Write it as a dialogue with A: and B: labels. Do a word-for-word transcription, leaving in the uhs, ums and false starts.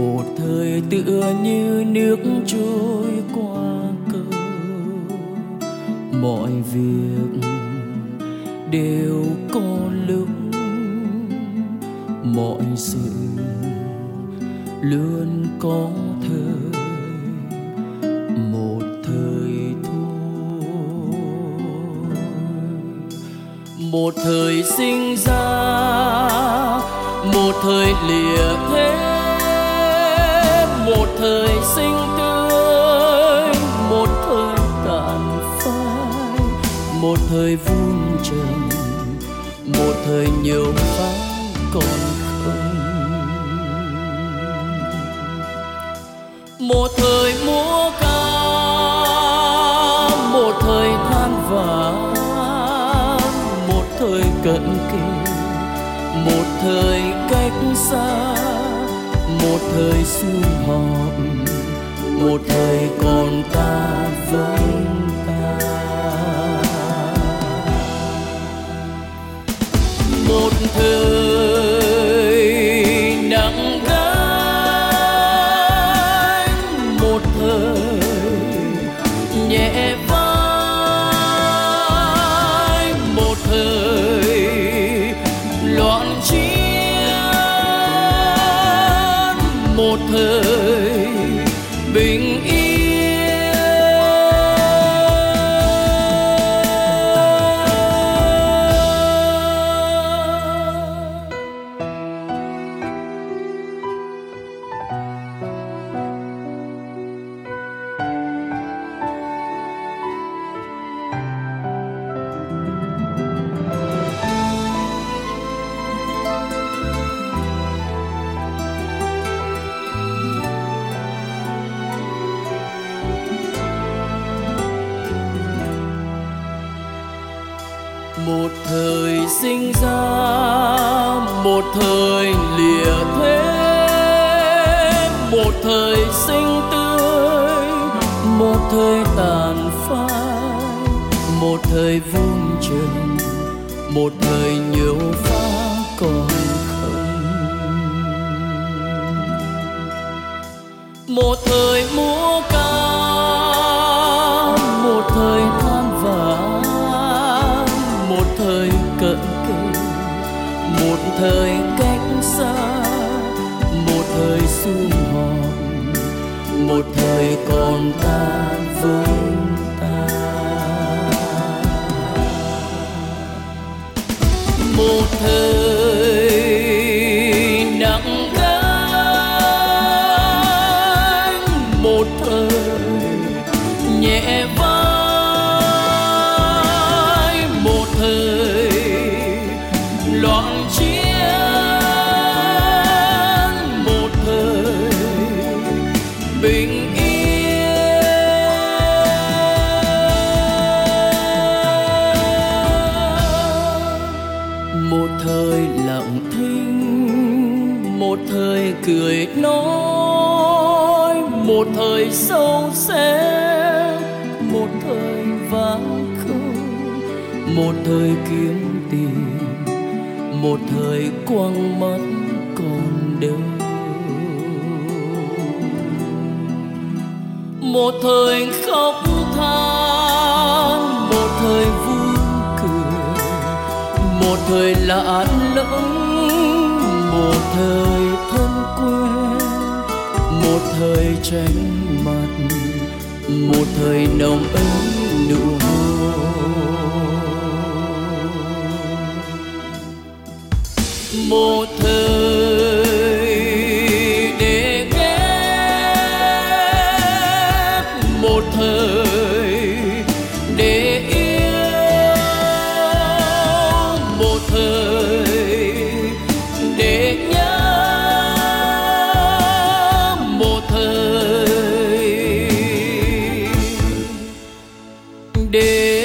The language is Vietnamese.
A: một thời tựa như nước trôi qua cầu, mọi việc đều có lúc, mọi sự luôn có thời, một thời thôi. Một thời sinh ra, một thời lìa thế, một thời sinh tươi, một thời tàn phai, một thời vun trồng, một thời nhiều pháo còn không. Một thời múa ca, một thời than vãn, một thời cận kề, một thời cách xa, một thời sum họp, một thời còn ta với ta. Một thời nặng gánh, một thời nhẹ vai, một thời loạn chiến, một thời bình yên. Một thời sinh ra, một thời lìa thế, một thời sinh tươi, một thời tàn phai, một thời vun trồng, một thời nhiều phá còn không. Một thời múa ca, một thời than vãn, một thời cận kề, một thời cách xa, một thời sum họp, một thời còn ta với ta. Một thời nặng gánh, một thời nhẹ vai, một thời loạn chiến, một thời bình yên. Một thời lặng thinh, một thời cười nói, một thời sâu xé, một thời vắng không, một thời kiếm tìm, một thời quăng mất còn đâu. Một thời khóc than, một thời vui cười, một thời lạ lẫm, một thời thân quen, một thời tránh mặt, một thời nồng ấm nụ hôn. Một thời để ghét, một thời để yêu, một thời để nhớ, một thời để